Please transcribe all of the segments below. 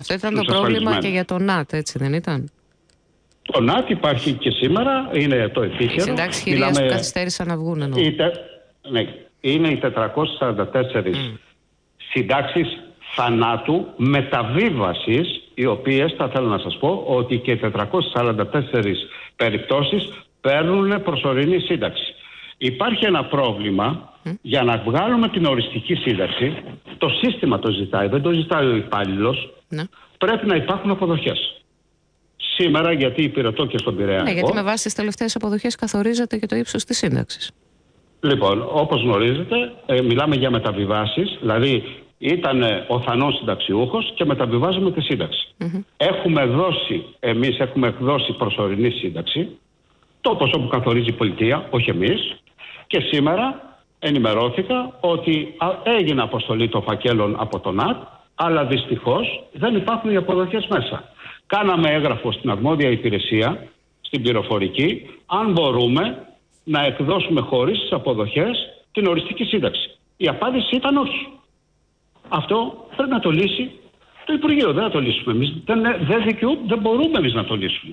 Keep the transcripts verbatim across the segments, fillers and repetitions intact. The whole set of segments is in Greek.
Αυτό ήταν το πρόβλημα και για το ΝΑΤ, έτσι δεν ήταν? Το ΝΑΤ υπάρχει και σήμερα, είναι το επίκαιρο. Οι συντάξεις χειρίας Μιλάμε... που καθυστέρησαν να βγουν εννοώ. Τε... Ναι, είναι οι τετρακόσιες σαράντα τέσσερις mm. συντάξεις θανάτου μεταβίβασης, οι οποίες, θα θέλω να σας πω, ότι και τετρακόσιες σαράντα τέσσερις περιπτώσεις παίρνουν προσωρινή σύνταξη. Υπάρχει ένα πρόβλημα mm. για να βγάλουμε την οριστική σύνταξη. Το σύστημα το ζητάει, δεν το ζητάει ο υπάλληλος. Mm. Πρέπει να υπάρχουν αποδοχές. Σήμερα, γιατί υπηρετώ και στον Πειραιά. Ναι, γιατί με βάση τις τελευταίες αποδοχές καθορίζεται και το ύψος της σύνταξης. Λοιπόν, όπως γνωρίζετε, ε, μιλάμε για μεταβιβάσεις, δηλαδή ήταν ο θανός συνταξιούχος και μεταβιβάζουμε τη σύνταξη. Mm-hmm. Έχουμε δώσει, εμείς έχουμε εκδώσει προσωρινή σύνταξη, το ποσό που καθορίζει η πολιτεία, όχι εμείς, και σήμερα ενημερώθηκα ότι έγινε αποστολή των φακέλων από τον ΝΑΤ, αλλά δυστυχώς δεν υπάρχουν οι αποδοχές μέσα. Κάναμε έγγραφο στην αρμόδια υπηρεσία, στην πληροφορική, αν μπορούμε να εκδώσουμε χωρίς τις αποδοχές την οριστική σύνταξη. Η απάντηση ήταν όχι. Αυτό πρέπει να το λύσει το Υπουργείο, δεν θα το λύσουμε εμείς. Δεν, δεν, δικαιού, δεν μπορούμε εμείς να το λύσουμε.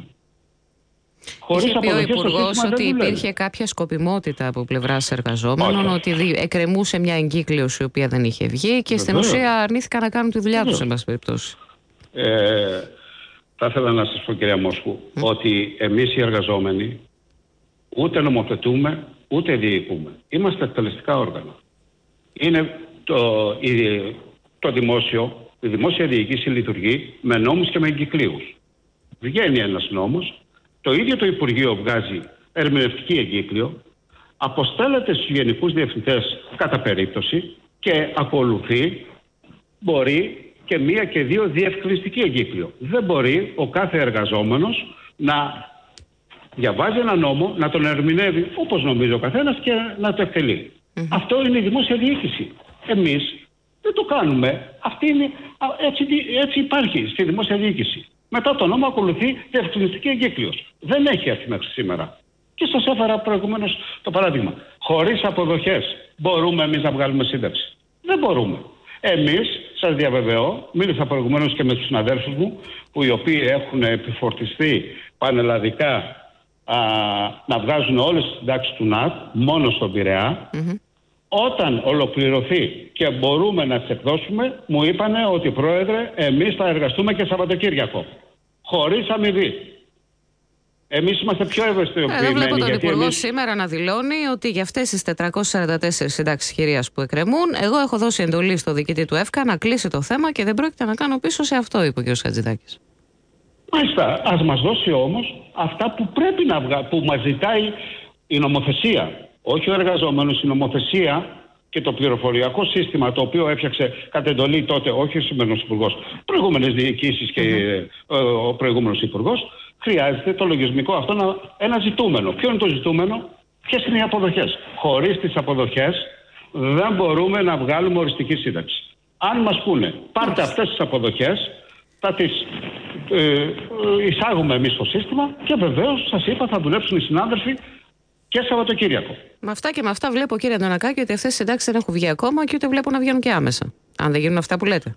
Χωρίς είχε πει ο Υπουργός ότι υπήρχε κάποια σκοπιμότητα από πλευράς εργαζόμενων, όχι, ότι εκκρεμούσε μια εγκύκλωση η οποία δεν είχε βγει και στην ουσία αρνήθηκαν να κάνουν τη δουλειά τους, εν πάση περιπτώσει. Ε, θα ήθελα να σας πω, κυρία Μόσχου, mm. ότι εμείς οι εργαζόμενοι ούτε νομοθετούμε, ούτε διοικούμε. Είμαστε εκτελεστικά όργανα. Είναι το, η, το δημόσιο, η δημόσια διοίκηση λειτουργεί με νόμους και με εγκυκλίους. Βγαίνει ένας νόμος, το ίδιο το Υπουργείο βγάζει ερμηνευτική εγκύκλιο, αποστέλλεται στους γενικούς διευθυντές κατά περίπτωση και ακολουθεί, μπορεί και μία και δύο διευκρινιστική εγκύκλιο. Δεν μπορεί ο κάθε εργαζόμενος να διαβάζει ένα νόμο, να τον ερμηνεύει όπως νομίζει ο καθένας και να το εκτελεί. Mm-hmm. Αυτό είναι η δημόσια διοίκηση. Εμείς δεν το κάνουμε. Αυτή είναι, έτσι, έτσι υπάρχει στη δημόσια διοίκηση. Μετά το νόμο ακολουθεί διευκρινιστική εγκύκλιος. Δεν έχει έρθει μέχρι σήμερα. Και σας έφερα προηγουμένως το παράδειγμα. Χωρίς αποδοχές μπορούμε εμείς να βγάλουμε σύνταξη? Δεν μπορούμε. Εμείς, σας διαβεβαιώ, μίλησα προηγουμένως και με τους συναδέλφους μου, που οι οποίοι έχουν επιφορτιστεί πανελλαδικά α, να βγάζουν όλες τις συντάξεις του ΝΑΤ, μόνο στον Πειραιά. Mm-hmm. Όταν ολοκληρωθεί και μπορούμε να τις εκδώσουμε, μου είπανε ότι, Πρόεδρε, εμείς θα εργαστούμε και Σαββατοκύριακο. Χωρίς αμοιβή. Εμείς είμαστε πιο ευαισθητοποιημένοι. Εδώ βλέπω τον Υπουργό εμείς... σήμερα να δηλώνει ότι για αυτές τις τετρακόσιες σαράντα τέσσερις συντάξεις χειρίας που εκκρεμούν, εγώ έχω δώσει εντολή στο διοικητή του ΕΦΚΑ να κλείσει το θέμα και δεν πρόκειται να κάνω πίσω σε αυτό, είπε ο κ. Χατζηδάκης. Μάλιστα. Ας μας δώσει όμως αυτά που πρέπει να βγάλει, που μας ζητάει η νομοθεσία. Όχι ο εργαζόμενος, η νομοθεσία και το πληροφοριακό σύστημα, το οποίο έφτιαξε κατ' εντολή τότε, όχι ο σημερινός Υπουργός, προηγούμενες διοικήσεις και mm-hmm. ο προηγούμενος Υπουργός, χρειάζεται το λογισμικό αυτό να, ένα ζητούμενο. Ποιο είναι το ζητούμενο? Ποιες είναι οι αποδοχές? Χωρίς τις αποδοχές δεν μπορούμε να βγάλουμε οριστική σύνταξη. Αν μας πούνε πάρτε αυτές τις αποδοχές, θα τις ε, εισάγουμε εμείς στο σύστημα και βεβαίως, σας είπα, θα δουλέψουν οι συνάδελφοι και Σαββατοκύριακο. Με αυτά και με αυτά βλέπω, κύριε Αντωνακάκη, ότι αυτές οι συντάξεις δεν έχουν βγει ακόμα και ούτε βλέπω να βγαίνουν και άμεσα. Αν δεν γίνουν αυτά που λέτε.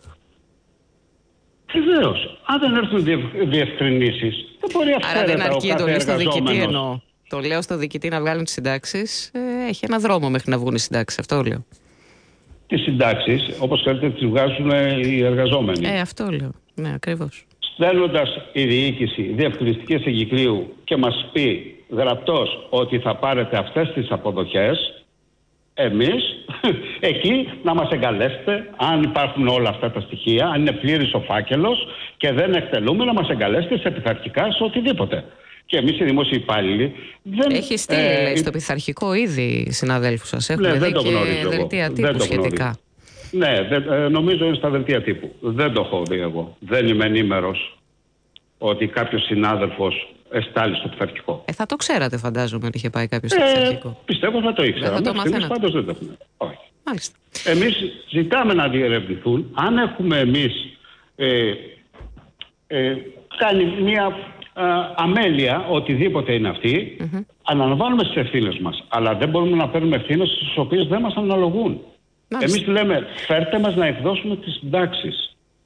Βεβαίως. Αν δεν έρθουν διευκρινήσεις, δεν μπορεί αυτά. Άρα δεν αρκεί εντολή στο διοικητή, εννοώ. Το λέω στο διοικητή να βγάλουν τις συντάξεις. Ε, έχει ένα δρόμο μέχρι να βγουν οι συντάξεις. Αυτό λέω. Τις συντάξεις, όπως θέλετε, τις βγάζουν οι εργαζόμενοι. Ε, αυτό λέω. Ναι, ακριβώς. Στέλνοντας η διοίκηση διευκρινιστικές εγκυκλίου και μας πει γραπτός ότι θα πάρετε αυτές τις αποδοχές, εμείς εκεί να μας εγκαλέσετε, αν υπάρχουν όλα αυτά τα στοιχεία, αν είναι πλήρης ο φάκελος και δεν εκτελούμε, να μας εγκαλέσετε σε πειθαρχικά, σε οτιδήποτε. Και εμείς οι δημόσιοι υπάλληλοι δεν... Έχει στείλει, ε, λέει, στο πειθαρχικό ήδη συναδέλφους σας. Έχουμε ναι, δει και δελτία τύπου σχετικά. Ναι, δε, νομίζω είναι στα δελτία τύπου. Δεν το έχω δει εγώ. Δεν είμαι ενήμερος ότι κάποιος συνάδελφος εστάλει στο πειθαρχικό. Ε, θα το ξέρατε, φαντάζομαι, ότι είχε πάει κάποιος στο ε, πειθαρχικό. Πιστεύω θα το ήξερα. Δεν θα το μαθαίνατε. Πάντως δεν το έχουμε. Όχι. Μάλιστα. Εμείς ζητάμε να διερευνηθούν. Αν έχουμε εμείς ε, ε, κάνει μια ε, αμέλεια, οτιδήποτε είναι αυτή, mm-hmm. αναλαμβάνουμε τις ευθύνες μας. Αλλά δεν μπορούμε να παίρνουμε ευθύνες στις οποίες δεν μας αναλογούν. Μάλιστα. Εμείς λέμε, φέρτε μας να εκδώσουμε τις συντάξεις.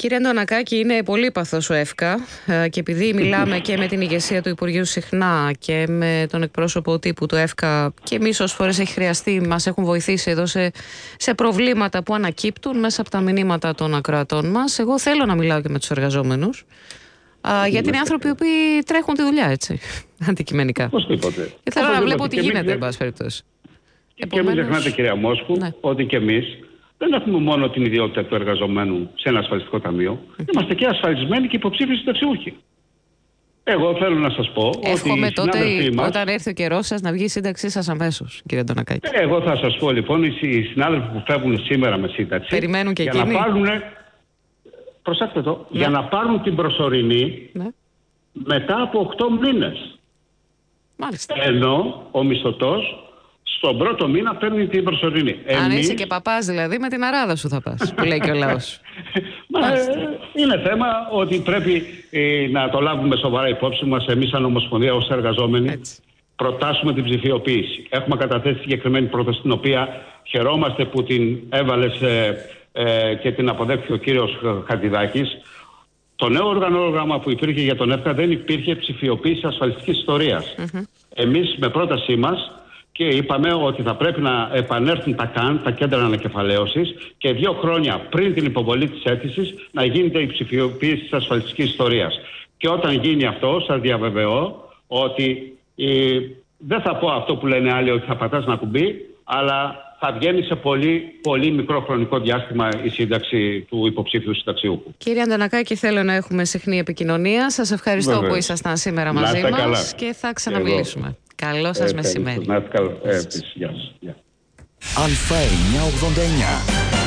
Κύριε Αντωνακάκη, είναι πολύπαθος ο ΕΦΚΑ και επειδή μιλάμε και με την ηγεσία του Υπουργείου συχνά και με τον εκπρόσωπο τύπου του ΕΦΚΑ και εμείς όσες φορές έχει χρειαστεί μας έχουν βοηθήσει εδώ σε, σε προβλήματα που ανακύπτουν μέσα από τα μηνύματα των ακροατών μας, εγώ θέλω να μιλάω και με τους εργαζόμενους. Α, γιατί είναι άνθρωποι οι οποίοι τρέχουν τη δουλειά, έτσι, αντικειμενικά. Οπωσδήποτε. Και θέλω να βλέπω τι γίνεται, εν πάση περιπτώσει. Και Επομένως... μην ξεχνάτε, κυρία Μόσχου, ναι. ότι και εμείς δεν έχουμε μόνο την ιδιότητα του εργαζομένου σε ένα ασφαλιστικό ταμείο. Mm-hmm. Είμαστε και ασφαλισμένοι και υποψήφιοι συνταξιούχοι. Εγώ θέλω να σας πω Εύχομαι ότι τότε, μας... όταν έρθει ο καιρός σας, να βγει η σύνταξή σας αμέσως, κύριε Αντωνακάκη. Εγώ θα σας πω λοιπόν, οι συνάδελφοι που φεύγουν σήμερα με σύνταξη, περιμένουν και για εκείνοι. να πάρουν, προσέξτε το, ναι. για να πάρουν την προσωρινή ναι. μετά από οκτώ μήνες. Μάλιστα. Ενώ ο μισθωτός στον πρώτο μήνα παίρνει την προσωρινή. Αν Εμείς... είσαι και παπάς δηλαδή, με την αράδα σου θα πας, που λέει και ο λαός. Μα, ε, είναι θέμα ότι πρέπει ε, να το λάβουμε σοβαρά υπόψη μας. Εμείς σαν Ομοσπονδία, ως εργαζόμενοι, έτσι. προτάσουμε την ψηφιοποίηση. Έχουμε καταθέσει συγκεκριμένη πρόταση, την οποία χαιρόμαστε που την έβαλες ε, ε, και την αποδέχθηκε ο κύριος Χατζηδάκης. Το νέο οργανόγραμμα που υπήρχε για τον ΕΦΚΑ δεν υπήρχε ψηφιοποίηση ασφαλιστικής ιστορίας. Mm-hmm. Εμείς με πρότασή μας και είπαμε ότι θα πρέπει να επανέλθουν τα ΚΑΝ, τα κέντρα ανακεφαλαίωσης, και δύο χρόνια πριν την υποβολή της αίτησης να γίνεται η ψηφιοποίηση της ασφαλιστικής ιστορίας. Και όταν γίνει αυτό, σας διαβεβαιώ ότι ε, δεν θα πω αυτό που λένε άλλοι, ότι θα πατάς ένα κουμπί, αλλά θα βγαίνει σε πολύ, πολύ μικρό χρονικό διάστημα η σύνταξη του υποψήφιου συνταξιούχου. Κύριε Αντωνακάκη, θέλω να έχουμε συχνή επικοινωνία. Σας ευχαριστώ Βέβαια. που ήσασταν σήμερα μαζί μας καλά. και θα ξαναμιλήσουμε. Εγώ. Καλό σας ε, μεσημέρι. Να είστε καλά. Ε, γεια σας. Αλφα εννιακόσια ογδόντα εννιά.